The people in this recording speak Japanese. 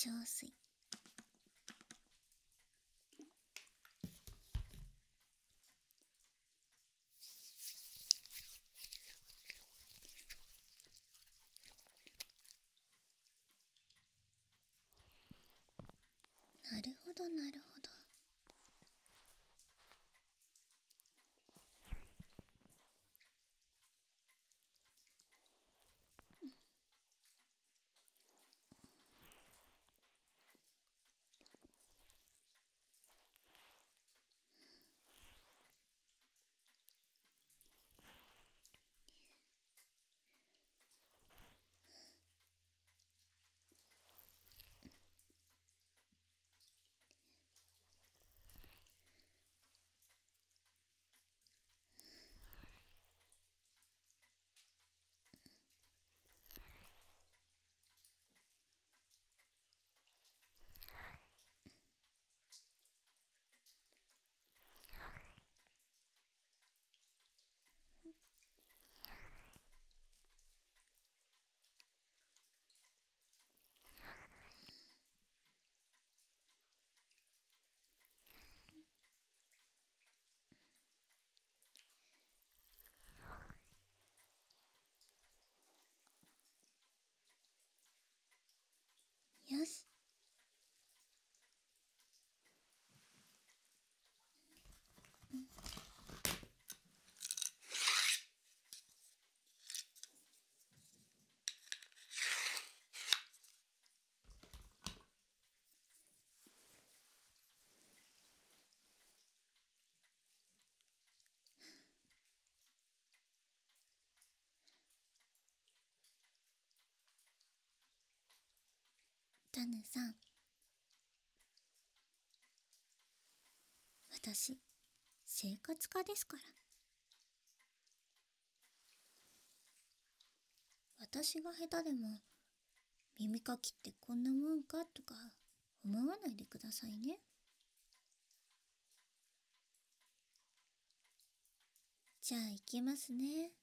粧水。なるほどなるほど。よし。タヌさん、私生活家ですから。私が下手でも耳かきってこんなもんかとか思わないでくださいね。じゃあ行きますね。